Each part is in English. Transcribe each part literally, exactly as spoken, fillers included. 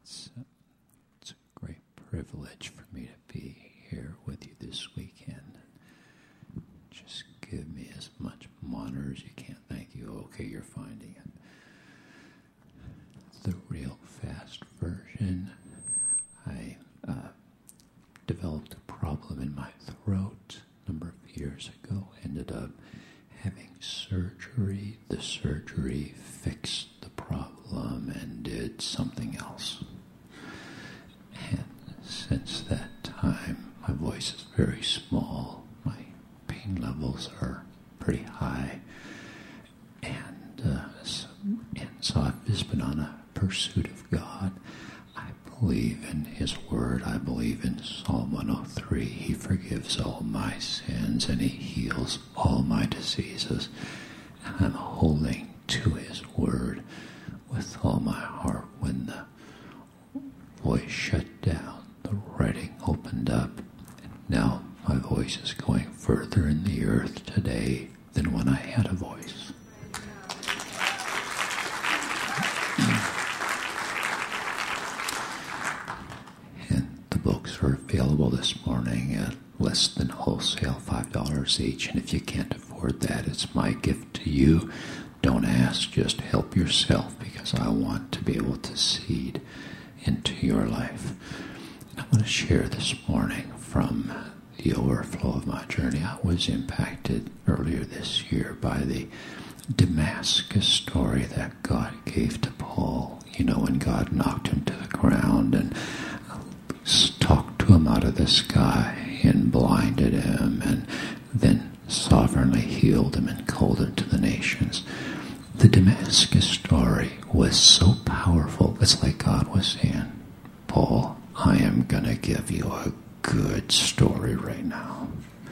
It's, uh, it's a great privilege for me to be here with you this weekend. Just give me as much monitor as you can. Thank you. Okay, you're finding it. The real fast version. I uh, developed a problem in my throat a number of years ago. Ended up having surgery. The surgery fixed the problem and did something else. And since that time, my voice is very small. My pain levels are pretty high. And, uh, so, and so I've just been on a pursuit of God. I believe in His Word. I believe in Psalm one oh three. He forgives all my sins and He heals all my diseases. And I'm holding to His Word with all my heart. When the voice shut down, the writing opened up, and now my voice is going further in the earth today than when I had a voice. And the books are available this morning at less than wholesale, five dollars each, and if you can't afford that, it's my gift to you. Don't ask, just help yourself, because I want to be able to seed into your life. I want to share this morning from the overflow of my journey. I was impacted earlier this year by the Damascus story that God gave to Paul. You know, when God knocked him to the ground and talked to him out of the sky and blinded him and then sovereignly healed him and called him to the nations. The Damascus story was so powerful. It's like God was saying, Paul, I am going to give you a good story right now.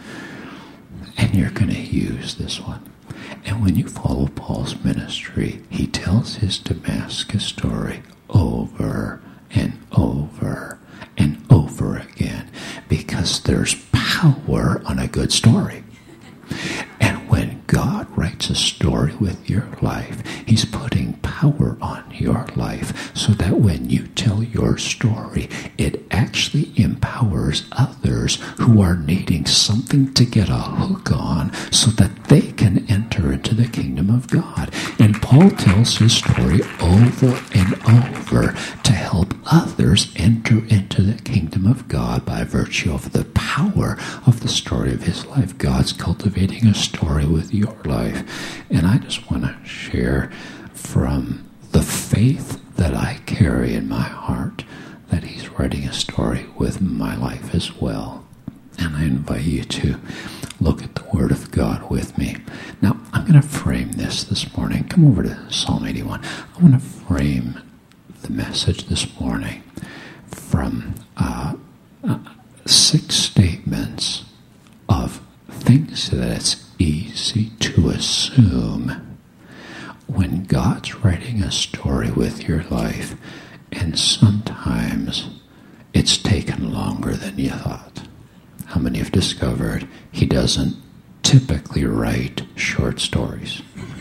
And you're going to use this one. And when you follow Paul's ministry, he tells his Damascus story over and over and over again, because there's power on a good story. And when God writes a story with your life, He's putting power on your life so that when you tell your story, it actually empowers others who are needing something to get a hook on so that they can enter into the kingdom of God. And Paul tells his story over and over to help others enter into the kingdom of God by virtue of the power of the story of his life. God's cultivating a story with your life. And I just want to share from the faith that I carry in my heart that He's writing a story with my life as well. And I invite you to look at the Word of God with me. Now, I'm going to frame this this morning. Come over to Psalm eighty-one. I want to frame the message this morning from uh, uh, six statements of things that it's easy to assume when God's writing a story with your life, and sometimes it's taken longer than you thought. How many have discovered He doesn't typically write short stories?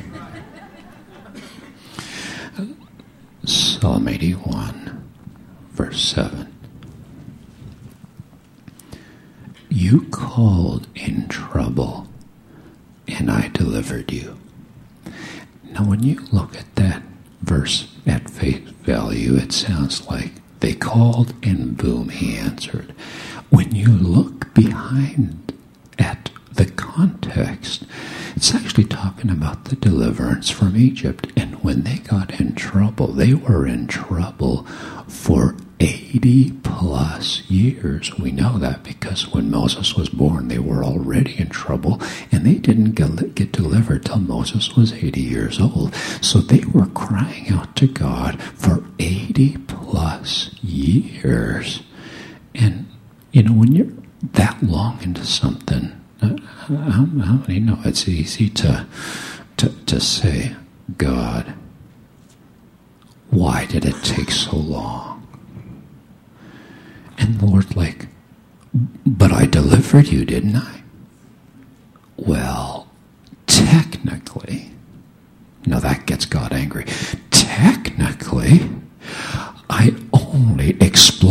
Psalm eighty-one, verse seven. You called in trouble, and I delivered you. Now, when you look at that verse at face value, it sounds like they called and boom, He answered. When you look behind at the context, it's actually talking about the deliverance from Egypt. And when they got in trouble, they were in trouble for eighty plus years. We know that because when Moses was born, they were already in trouble, and they didn't get, get delivered till Moses was eighty years old. So they were crying out to God for eighty plus years. And, you know, when you're that long into something, uh, how, how many know it's easy to, to, to say, God, why did it take so long? And the Lord's like, but I delivered you, didn't I? Well, technically, now that gets God angry. Technically, I only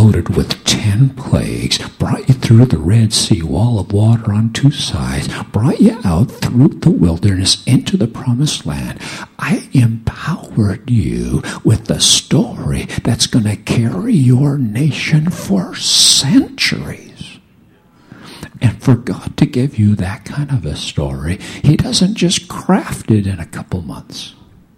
loaded with ten plagues, brought you through the Red Sea, wall of water on two sides, brought you out through the wilderness into the promised land. I empowered you with a story that's going to carry your nation for centuries. And for God to give you that kind of a story, He doesn't just craft it in a couple months.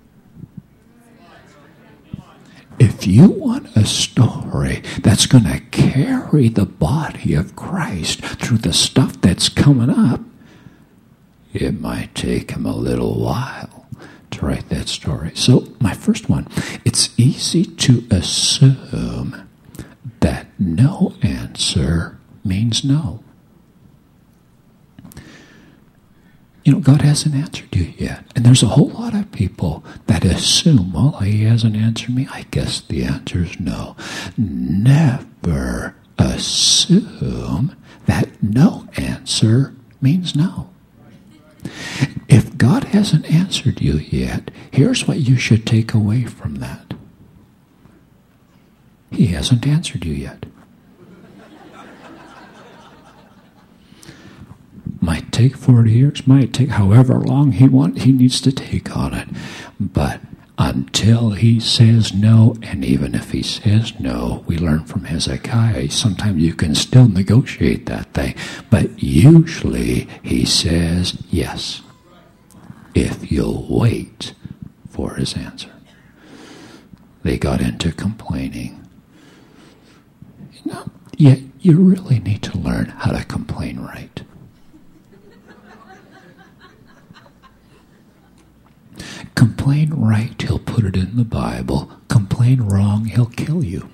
If you want a story that's going to carry the body of Christ through the stuff that's coming up, it might take Him a little while to write that story. So my first one, it's easy to assume that no answer means no. You know, God hasn't answered you yet. And there's a whole lot of people that assume, well, He hasn't answered me. I guess the answer is no. Never assume that no answer means no. If God hasn't answered you yet, here's what you should take away from that. He hasn't answered you yet. Might take forty years, might take however long he want, he needs to take on it. But until He says no, and even if He says no, we learn from Hezekiah, sometimes you can still negotiate that thing. But usually He says yes, if you'll wait for His answer. They got into complaining. You know, yet you really need to learn how to complain right. Complain right, He'll put it in the Bible. Complain wrong, He'll kill you.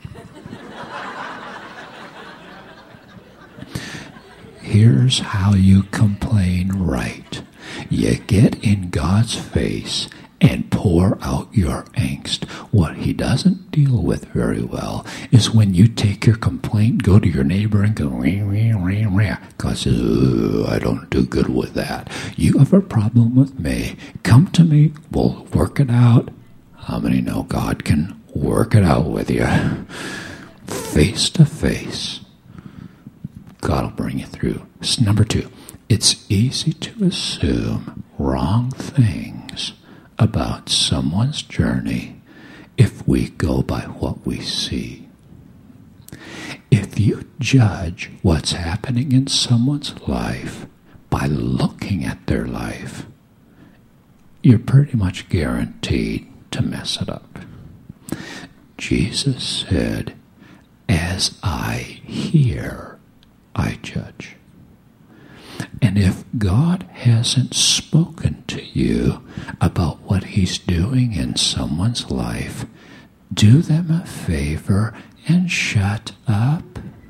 Here's how you complain right. You get in God's face and pour out your angst. What He doesn't deal with very well is when you take your complaint, go to your neighbor and go, rah, rah, rah, rah. God says, oh, I don't do good with that. You have a problem with me. Come to me. We'll work it out. How many know God can work it out with you? Face to face. God will bring you through. Number two, it's easy to assume wrong things about someone's journey if we go by what we see. If you judge what's happening in someone's life by looking at their life, you're pretty much guaranteed to mess it up. Jesus said, as I hear, I judge. And if God hasn't spoken to you about what He's doing in someone's life, do them a favor and shut up.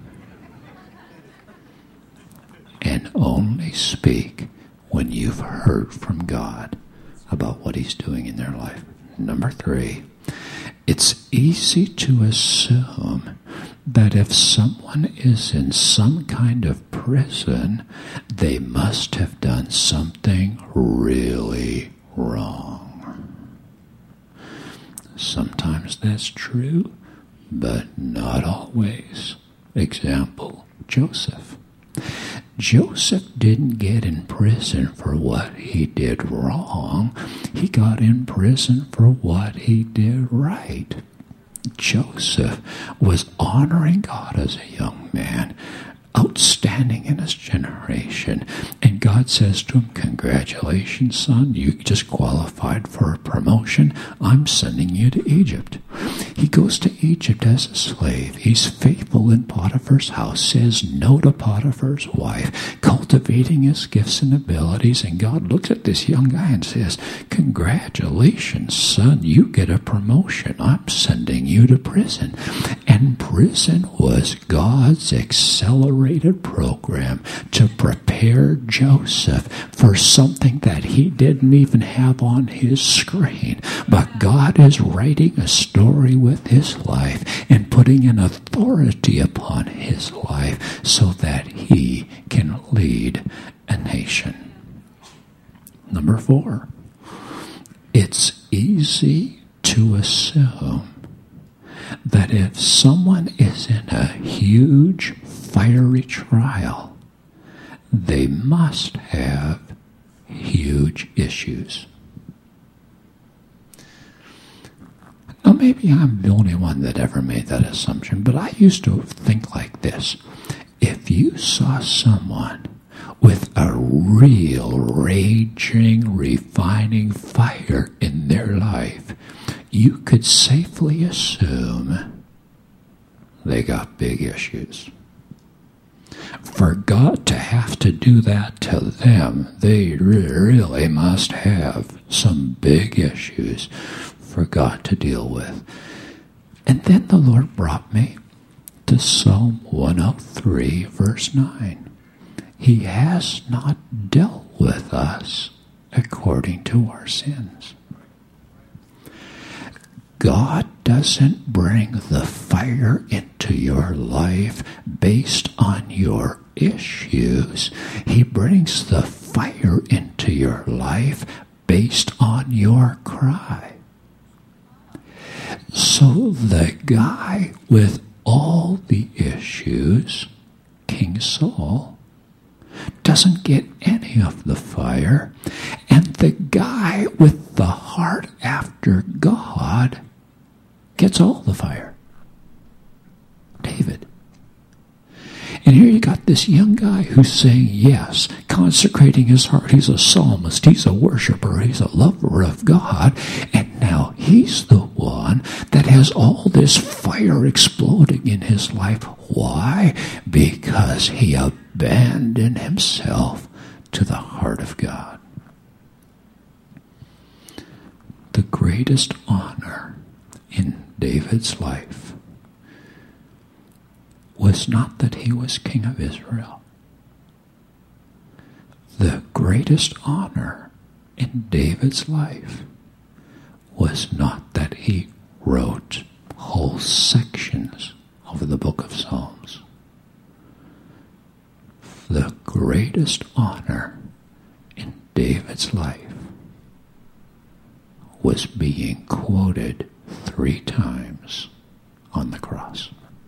And only speak when you've heard from God about what He's doing in their life. Number three, it's easy to assume that if someone is in some kind of prison, they must have done something really wrong. Sometimes that's true, but not always. Example, Joseph. Joseph didn't get in prison for what he did wrong. He got in prison for what he did right. Joseph was honoring God as a young man, outstanding in his generation. And God says to him, congratulations, son, you just qualified for a promotion. I'm sending you to Egypt. He goes to Egypt as a slave. He's faithful in Potiphar's house, says no to Potiphar's wife, cultivating his gifts and abilities. And God looks at this young guy and says, congratulations, son, you get a promotion. I'm sending you to prison. And prison was God's accelerated program to prepare Joseph for something that he didn't even have on his screen. But God is writing a story with his life and putting an authority upon his life so that he can lead a nation. Number four, it's easy to assume that if someone is in a huge fiery trial, they must have huge issues. Now, maybe I'm the only one that ever made that assumption, but I used to think like this. If you saw someone with a real raging, refining fire in their life, you could safely assume they got big issues. For God to have to do that to them, they really must have some big issues for God to deal with. And then the Lord brought me to Psalm one oh three, verse nine. He has not dealt with us according to our sins. God doesn't bring the fire into your life based on your issues. He brings the fire into your life based on your cry. So the guy with all the issues, King Saul, doesn't get any of the fire, and the guy with the heart after God gets all the fire. David. And here you got this young guy who's saying yes, consecrating his heart. He's a psalmist, he's a worshiper, he's a lover of God, and now he's the one that has all this fire exploding in his life. Why? Because he abandoned himself to the heart of God. The greatest honor in David's life was not that he was king of Israel. The greatest honor in David's life was not that he wrote whole sections of the book of Psalms. The greatest honor in David's life was being quoted three times on the cross.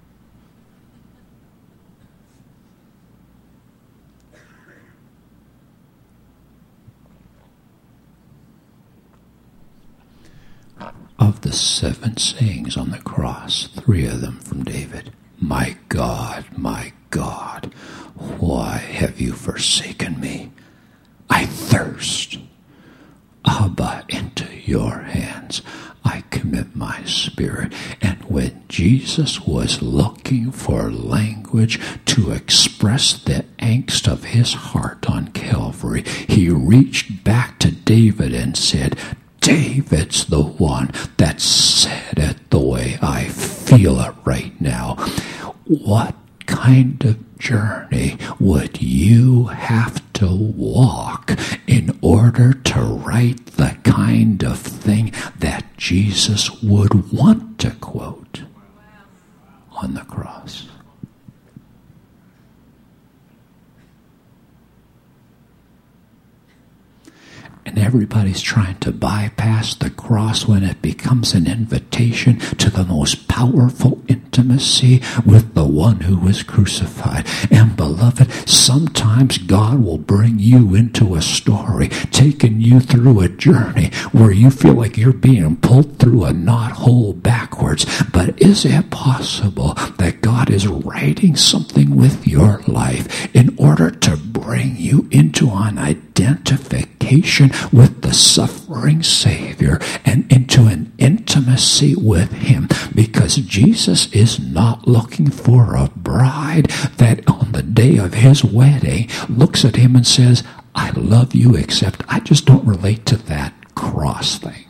Of the seven sayings on the cross, three of them from David. My God, my God, why have you forsaken me? I thirst. Abba, into your hands I commit my spirit. And when Jesus was looking for language to express the angst of his heart on Calvary, he reached back to David and said, David's the one that said it the way I feel it right now. What kind of journey would you have to walk in order to write the kind of thing that Jesus would want to quote on the cross? And everybody's trying to bypass the cross when it becomes an invitation to the most powerful intimacy with the one who was crucified. And beloved, sometimes God will bring you into a story, taking you through a journey where you feel like you're being pulled through a knothole backwards. But is it possible that God is writing something with your life in order to bring you into an identification with the suffering Savior and into an intimacy with him? Because Jesus is not looking for a bride that on the day of his wedding looks at him and says, I love you, except I just don't relate to that cross thing.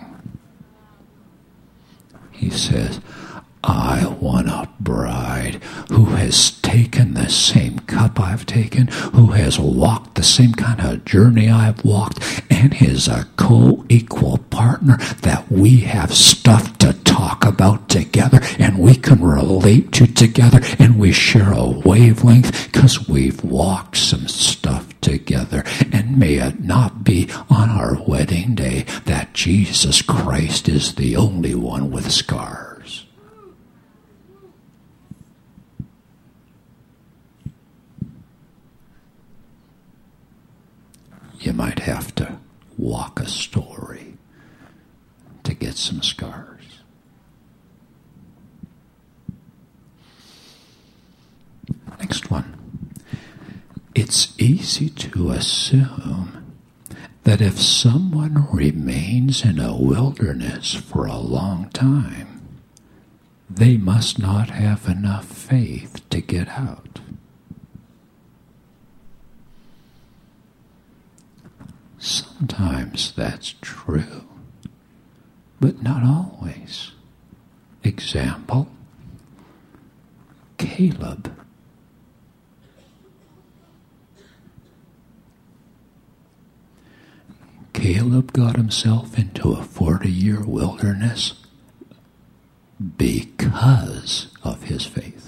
He says, I want a bride who has taken the same cup I've taken, who has walked the same kind of journey I've walked, and is a co-equal partner that we have stuff to talk about together and we can relate to together, and we share a wavelength because we've walked some stuff together. And may it not be on our wedding day that Jesus Christ is the only one with scars. you might have to walk a story to get some scars. Next one. It's easy to assume that if someone remains in a wilderness for a long time, they must not have enough faith to get out. Sometimes that's true, but not always. Example, Caleb. Caleb got himself into a forty-year wilderness because of his faith.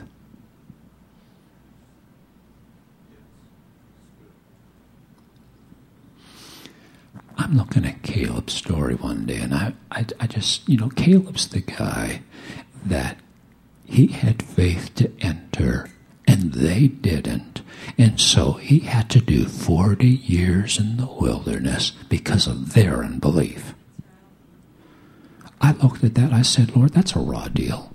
I'm looking at Caleb's story one day, and I, I, I just, you know, Caleb's the guy that he had faith to enter, and they didn't. And so he had to do forty years in the wilderness because of their unbelief. I looked at that, I said, Lord, that's a raw deal.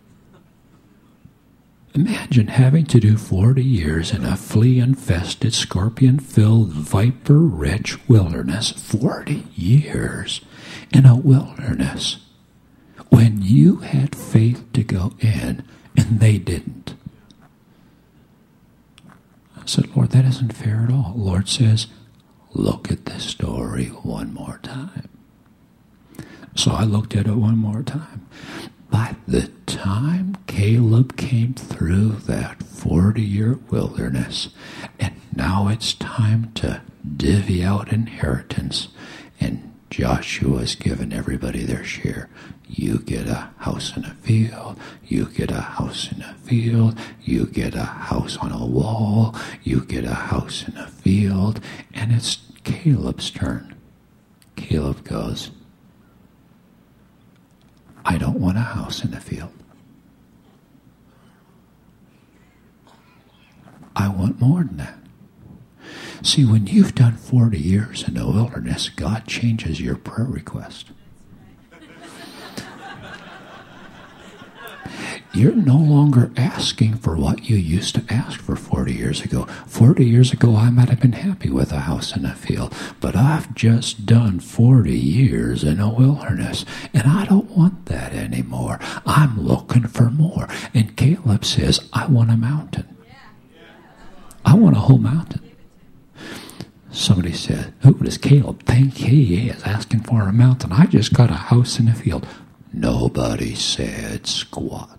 Imagine having to do forty years in a flea-infested, scorpion-filled, viper-rich wilderness. forty years in a wilderness when you had faith to go in and they didn't. I said, Lord, that isn't fair at all. The Lord says, look at this story one more time. So I looked at it one more time. By the time Caleb came through that forty-year wilderness, and now it's time to divvy out inheritance, and Joshua's given everybody their share. You get a house in a field, you get a house in a field, you get a house on a wall, you get a house in a field, and it's Caleb's turn. Caleb goes, I don't want a house in a field. I want more than that. See, when you've done forty years in the wilderness, God changes your prayer request. You're no longer asking for what you used to ask for forty years ago. forty years ago, I might have been happy with a house in a field, but I've just done forty years in a wilderness, and I don't want that anymore. I'm looking for more. And Caleb says, I want a mountain. I want a whole mountain. Somebody said, who does Caleb think he is asking for a mountain? I just got a house in a field. Nobody said squat.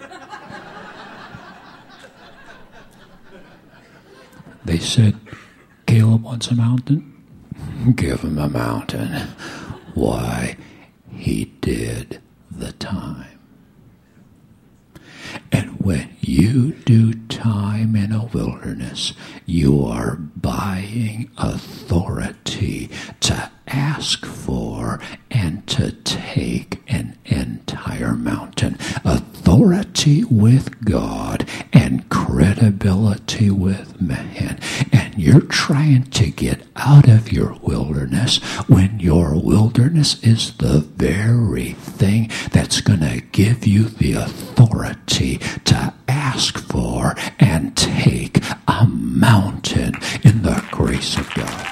They said, Caleb wants a mountain? Give him a mountain. Why? He did the time. And when you do time in a wilderness, you are buying authority to ask for and to take an entire mountain. Authority with God and credibility with man. And you're trying to get out of your wilderness when your wilderness is the very thing that's going to give you the authority to ask for and take a mountain in the grace of God.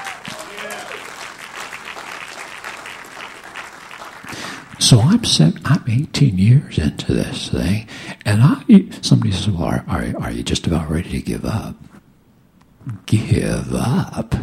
So I'm set, I'm eighteen years into this thing, and I somebody says, well, are, are, are you just about ready to give up? Give up?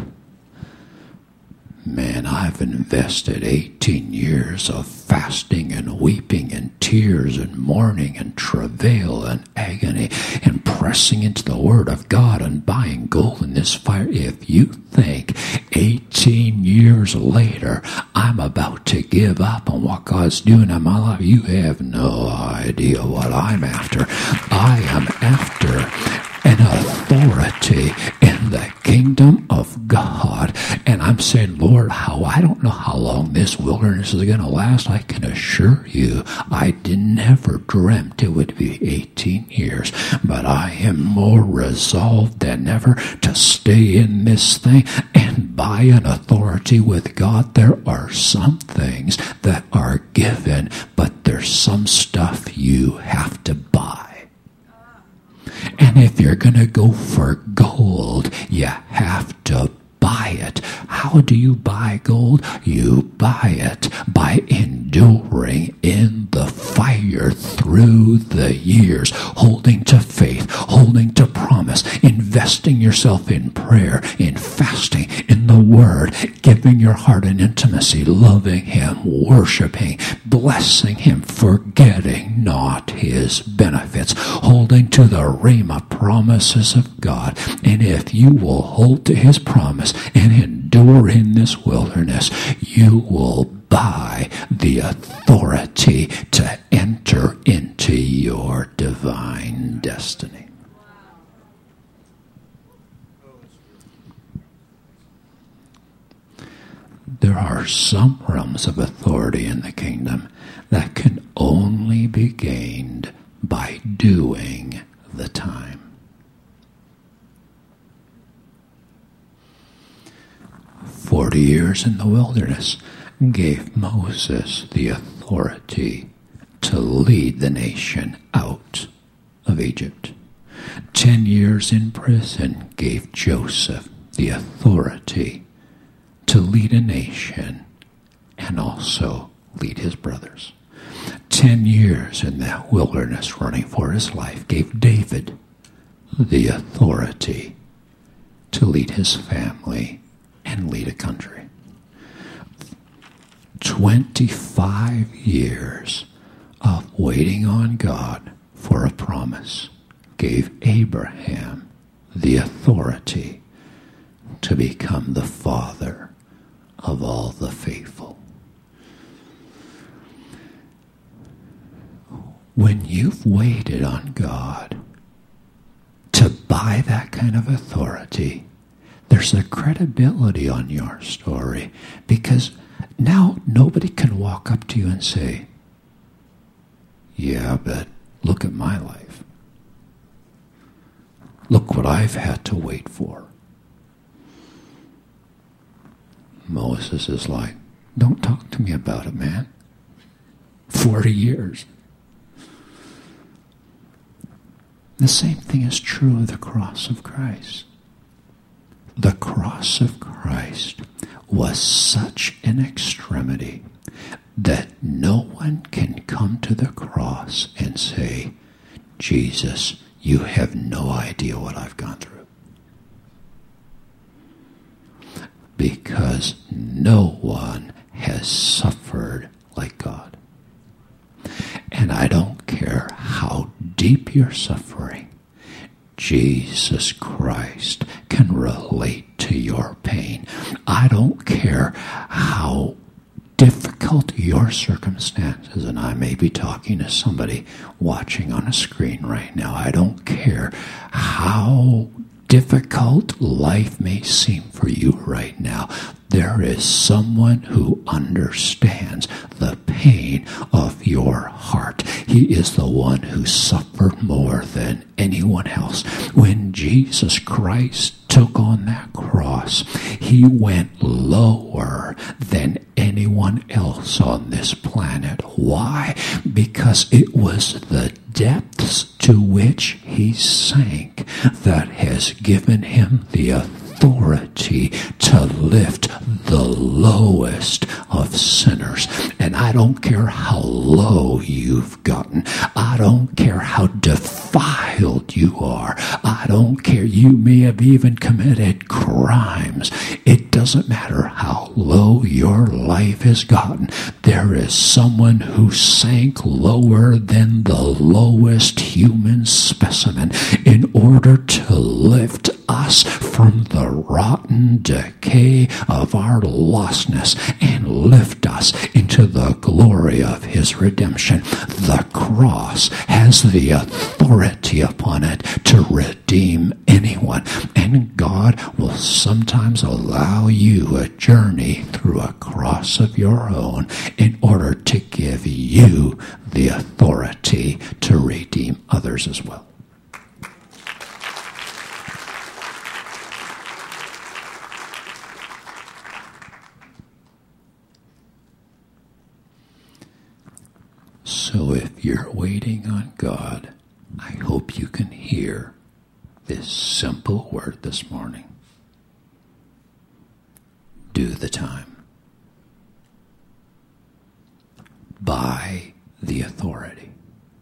Man, I've invested eighteen years of fasting and weeping and tears and mourning and travail and agony and pressing into the Word of God and buying gold in this fire. If you think eighteen years later I'm about to give up on what God's doing in my life, you have no idea what I'm after. I am after an authority in the kingdom of God. And I'm saying, Lord, how I don't know how long this wilderness is going to last. I can assure you, I never dreamt it would be eighteen years. But I am more resolved than ever to stay in this thing. And by an authority with God, there are some things that are given, but there's some stuff you have to buy. And if you're going to go for gold, you have to buy it. How do you buy gold? You buy it by enduring in the fire through the years, holding to faith, holding to promise, investing yourself in prayer, in fasting, in the Word, giving your heart an intimacy, loving Him, worshiping, blessing Him, forgetting not His benefits, holding to the Rhema promises of God. And if you will hold to His promise and endure in this wilderness, you will buy the authority to enter into your divine destiny. There are some realms of authority in the kingdom that can only be gained by doing the time. Forty years in the wilderness gave Moses the authority to lead the nation out of Egypt. Ten years in prison gave Joseph the authority to lead a nation and also lead his brothers. Ten years in the wilderness running for his life gave David the authority to lead his family and lead a country. Twenty-five years of waiting on God for a promise gave Abraham the authority to become the father of all the faithful. When you've waited on God to buy that kind of authority, there's a credibility on your story, because now nobody can walk up to you and say, yeah, but look at my life. Look what I've had to wait for. Moses is like, don't talk to me about it, man. Forty years. The same thing is true of the cross of Christ. The cross of Christ was such an extremity that no one can come to the cross and say, Jesus, you have no idea what I've gone through. Because no one has suffered like God. And I don't care how deep your suffering, Jesus Christ can relate to your pain. I don't care how difficult your circumstances, and I may be talking to somebody watching on a screen right now. I don't care how difficult life may seem for you right now. There is someone who understands the pain of your heart. He is the one who suffered more than anyone else. When Jesus Christ took on that cross, he went lower than anyone else on this planet. Why? Because it was the depths to which he sank that has given him the authority to lift the lowest of sinners. And I don't care how low you've gotten. I don't care how defiled you are. I don't care. You may have even committed crimes. It doesn't matter how low your life has gotten. There is someone who sank lower than the lowest human specimen in order to lift us from the rotten decay of our lostness and lift us into the glory of his redemption. The cross has the authority upon it to redeem anyone, and God will sometimes allow you a journey through a cross of your own in order to give you the authority to redeem others as well. So if you're waiting on God, I hope you can hear this simple word this morning. Do the time. By the authority.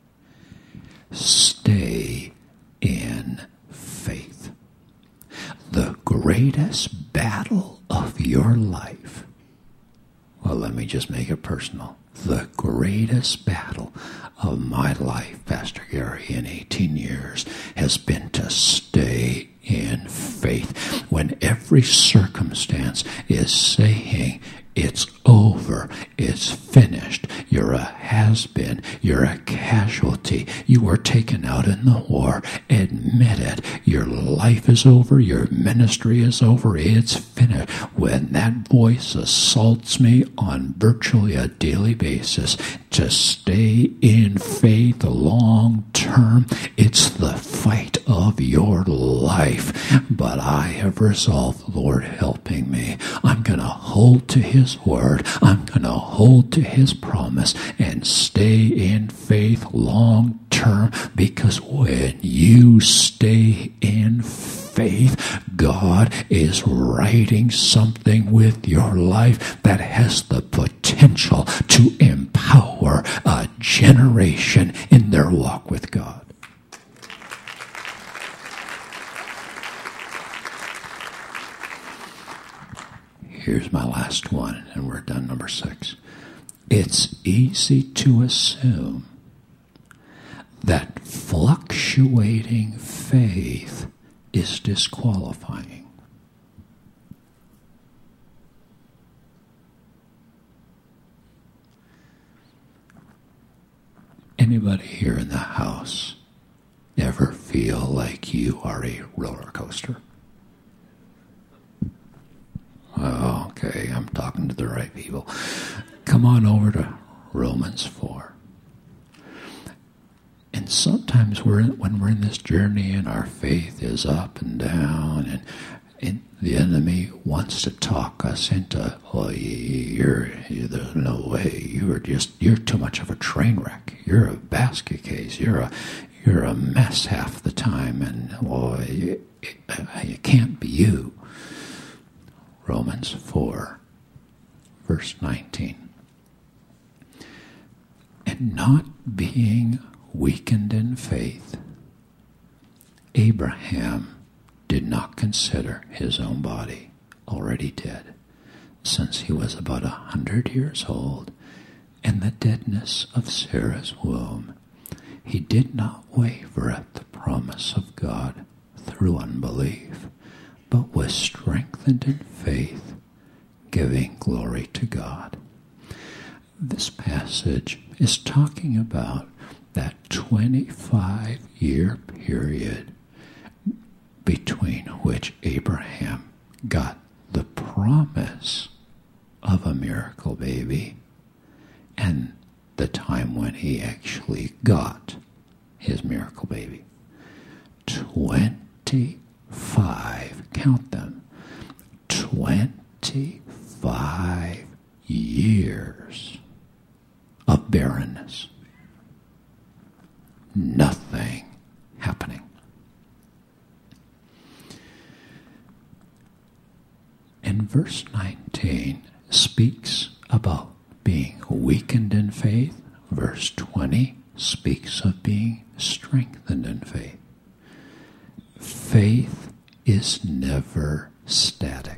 Stay in faith. The greatest battle of your life. Well, let me just make it personal. The greatest battle of my life, Pastor Gary, in eighteen years, has been to stay in faith. When every circumstance is saying, it's over, it's finished, you're a has-been, you're a casualty, you were taken out in the war, admit it, your life is over, your ministry is over, it's finished. When that voice assaults me on virtually a daily basis to stay in faith long term, it's the fight of your life. But I have resolved, Lord helping me, I'm going to hold to his word, I'm going to hold to his promise and stay in faith long term, because when you stay in faith, God is writing something with your life that has the potential to empower a generation in their walk with God. Here's my last one, and we're done, number six. It's easy to assume that fluctuating faith is disqualifying. Anybody here in the house ever feel like you are a roller coaster? Oh, okay, I'm talking to the right people. Come on over to Romans four. And sometimes we're in, when we're in this journey and our faith is up and down, and, and the enemy wants to talk us into, oh, you're, you're there's no way, you're just you're too much of a train wreck. You're a basket case. You're a you're a mess half the time, and well, it, it, it can't be you. Romans four, verse nineteen. And not being weakened in faith, Abraham did not consider his own body already dead, since he was about a hundred years old, and the deadness of Sarah's womb. He did not waver at the promise of God through unbelief, but was strengthened in faith, giving glory to God. This passage is talking about that twenty-five year period between which Abraham got the promise of a miracle baby and the time when he actually got his miracle baby. twenty-five, count them, twenty-five years of barrenness. Nothing happening. And verse nineteen speaks about being weakened in faith. Verse twenty speaks of being strengthened in faith. Faith is never static.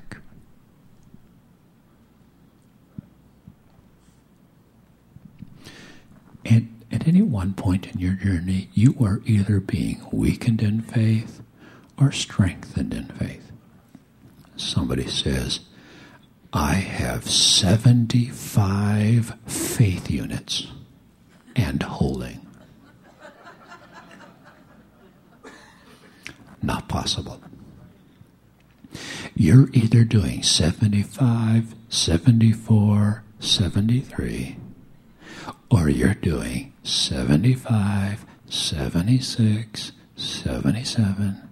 And at any one point in your journey, you are either being weakened in faith or strengthened in faith. Somebody says, I have seventy-five faith units and holding. Not possible. You're either doing seventy-five, seventy-four, seventy-three, or you're doing seventy-five, seventy-six, seventy-seven.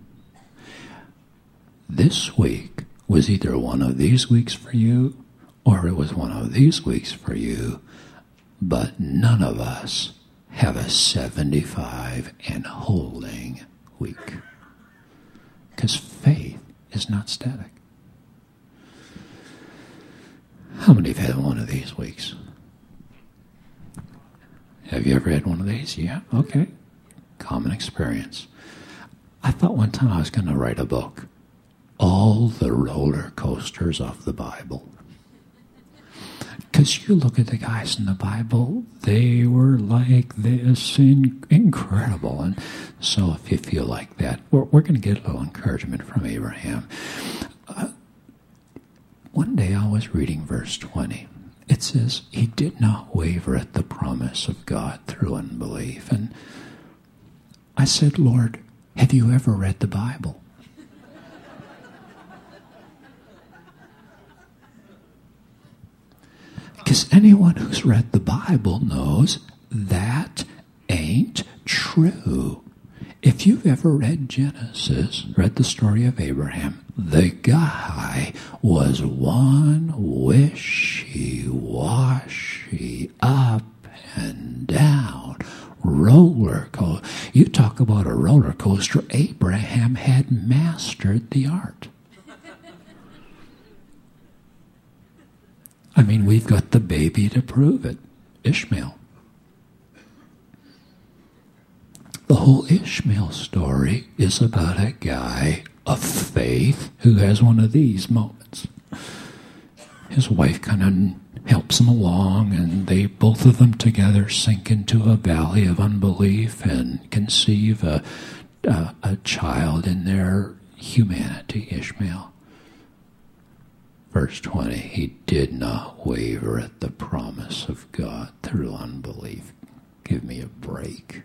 This week was either one of these weeks for you, or it was one of these weeks for you, but none of us have a seventy-five and holding week. Because faith is not static. How many have had one of these weeks? Have you ever had one of these? Yeah, okay. Common experience. I thought one time I was going to write a book. All the roller coasters of the Bible. Because you look at the guys in the Bible, they were like this, in, incredible. And so if you feel like that, we're, we're going to get a little encouragement from Abraham. Uh, one day I was reading verse twenty. It says, he did not waver at the promise of God through unbelief. And I said, Lord, have you ever read the Bible? Because anyone who's read the Bible knows that ain't true. If you've ever read Genesis, read the story of Abraham, the guy was one wishy-washy, up and down, roller coaster. You talk about a roller coaster, Abraham had mastered the art. I mean, we've got the baby to prove it, Ishmael. The whole Ishmael story is about a guy of faith who has one of these moments. His wife kind of helps him along, and they, both of them together, sink into a valley of unbelief and conceive a, a, a child in their humanity, Ishmael. Verse twenty, he did not waver at the promise of God through unbelief. Give me a break.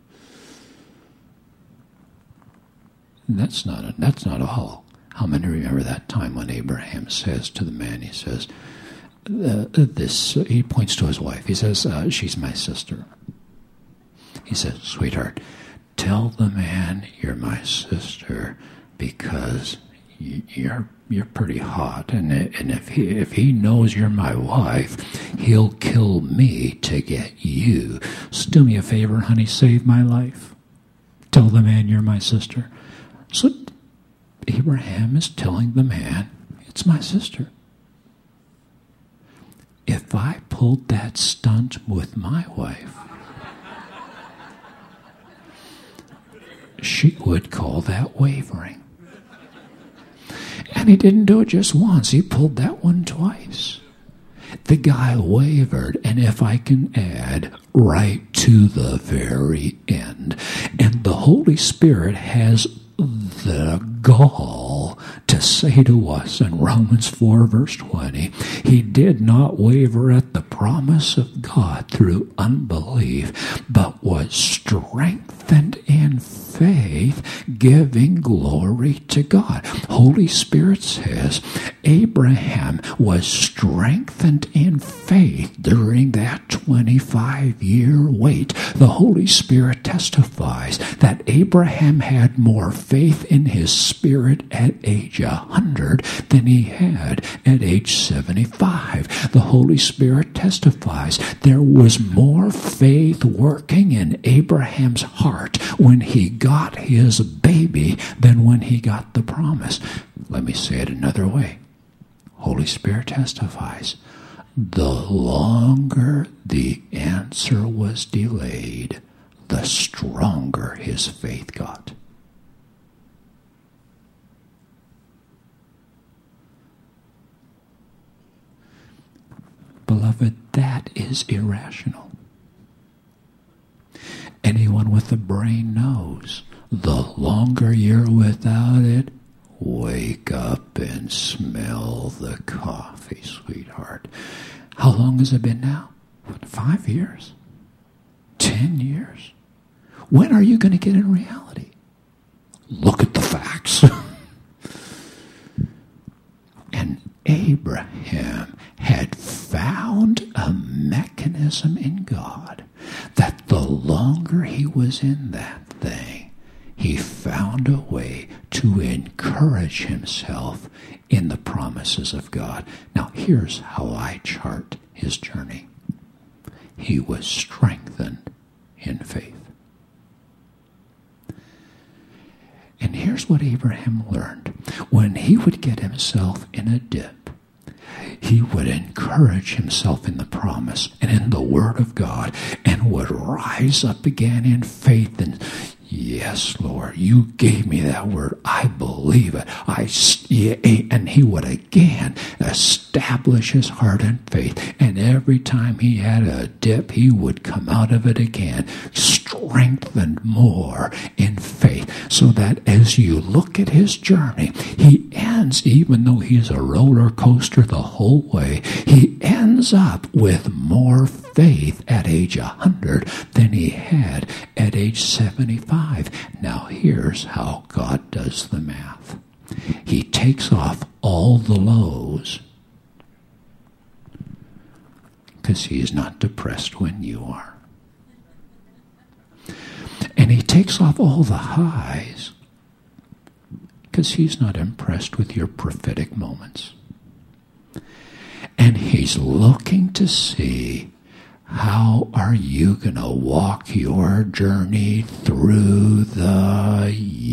And that's not a, that's not all. How many remember that time when Abraham says to the man, he says, uh, this, uh, he points to his wife. He says, uh, she's my sister. He says, sweetheart, tell the man you're my sister because you're you're pretty hot, and and if he if he knows you're my wife, he'll kill me to get you. So do me a favor, honey, save my life. Tell the man you're my sister. So Abraham is telling the man, it's my sister. If I pulled that stunt with my wife, she would call that wavering. And he didn't do it just once. He pulled that one twice. The guy wavered, and if I can add, right to the very end. And the Holy Spirit has the gall to say to us in Romans four, verse twenty, he did not waver at the promise of God through unbelief, but was strengthened in faith, giving glory to God. Holy Spirit says Abraham was strengthened in faith during that twenty-five year wait. The Holy Spirit testifies that Abraham had more faith in his spirit at age one hundred than he had at age seventy-five. The Holy Spirit testifies there was more faith working in Abraham's heart when he got his baby than when he got the promise. Let me say it another way. Holy Spirit testifies, the longer the answer was delayed, the stronger his faith got. Beloved, that is irrational. Anyone with a brain knows the longer you're without it, wake up and smell the coffee, sweetheart. How long has it been now? What, five years? Ten years? When are you going to get in reality? Look at the facts. And Abraham had found a mechanism in God that the longer he was in that thing, he found a way to encourage himself in the promises of God. Now, here's how I chart his journey. He was strengthened in faith. And here's what Abraham learned. When he would get himself in a dip, he would encourage himself in the promise and in the Word of God and would rise up again in faith and, yes, Lord, you gave me that word. I believe it. I, and he would again establish his heart in faith. And every time he had a dip, he would come out of it again, strengthened more in faith. So that as you look at his journey, he ends, even though he's a roller coaster the whole way, he ends up with more faith at age one hundred than he had at age seventy-five. Now here's how God does the math. He takes off all the lows because he is not depressed when you are. And he takes off all the highs because he's not impressed with your prophetic moments. And he's looking to see, how are you going to walk your journey through the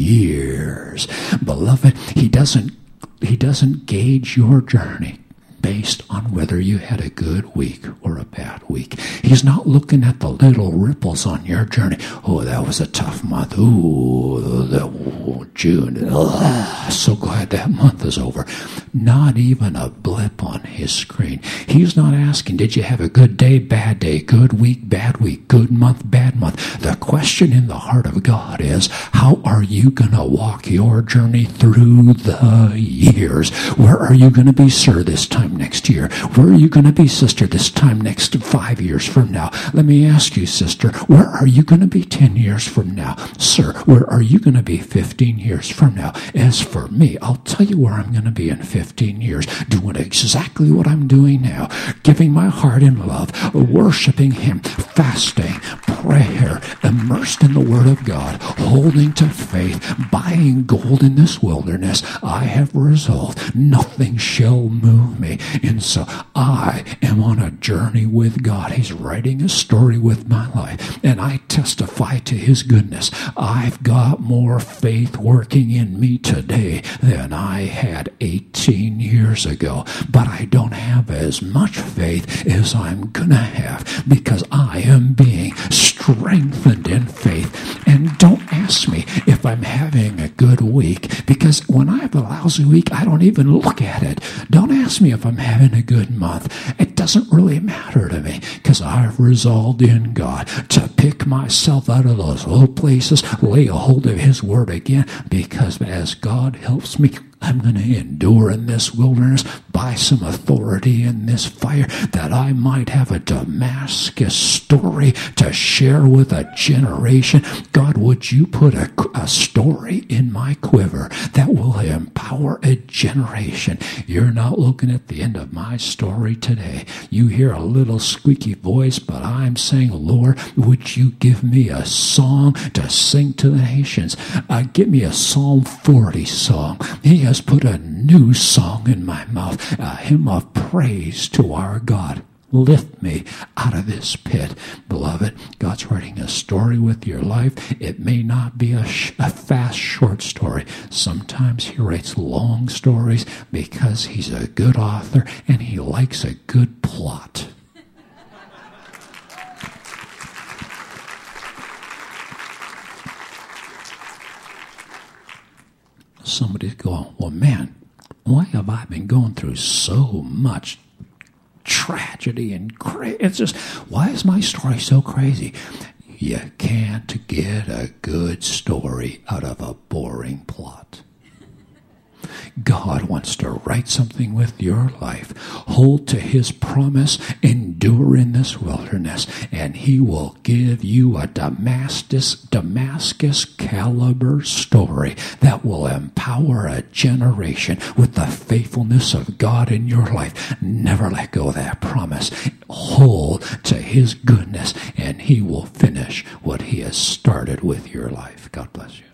years? Beloved, he doesn't, he doesn't gauge your journey based on whether you had a good week or a bad week. He's not looking at the little ripples on your journey. Oh, that was a tough month. Ooh, that, oh, June. Ugh, so glad that month is over. Not even a blip on his screen. He's not asking, did you have a good day, bad day, good week, bad week, good month, bad month. The question in the heart of God is, how are you going to walk your journey through the years? Where are you going to be, sir, this time next year? Where are you going to be, sister, this time next five years from now? Let me ask you, sister, where are you going to be ten years from now? Sir, where are you going to be fifteen years from now? As for me, I'll tell you where I'm going to be in fifteen years, doing exactly what I'm doing now, giving my heart in love, worshiping him, fasting, prayer, immersed in the Word of God, holding to faith, buying gold in this wilderness. I have resolved nothing shall move me. And so I am on a journey with God. He's writing a story with my life, and I testify to his goodness. I've got more faith working in me today than I had eighteen years ago, but I don't have as much faith as I'm gonna have because I am being strengthened in faith. And don't ask me if I'm having a good week, because when I have a lousy week, I don't even look at it. Don't ask me if I'm having a good month. It doesn't really matter to me because I've resolved in God to pick myself out of those low places, lay a hold of his word again, because as God helps me, I'm going to endure in this wilderness by some authority in this fire, that I might have a Damascus story to share with a generation. God, would you put a, a story in my quiver that will empower a generation? You're not looking at the end of my story today. You hear a little squeaky voice, but I'm saying, Lord, would you give me a song to sing to the nations? Uh, give me a Psalm forty song. He has put a new song in my mouth, a hymn of praise to our God. Lift me out of this pit. Beloved, God's writing a story with your life. It may not be a, sh- a fast, short story. Sometimes he writes long stories because he's a good author and he likes a good plot. Somebody's going, well, man, why have I been going through so much tragedy and cra- it's just, why is my story so crazy? you can't get a good story out of a boring plot. God wants to write something with your life. Hold to his promise, endure in this wilderness, and he will give you a Damascus, Damascus caliber story that will empower a generation with the faithfulness of God in your life. Never let go of that promise. Hold to his goodness, and he will finish what he has started with your life. God bless you.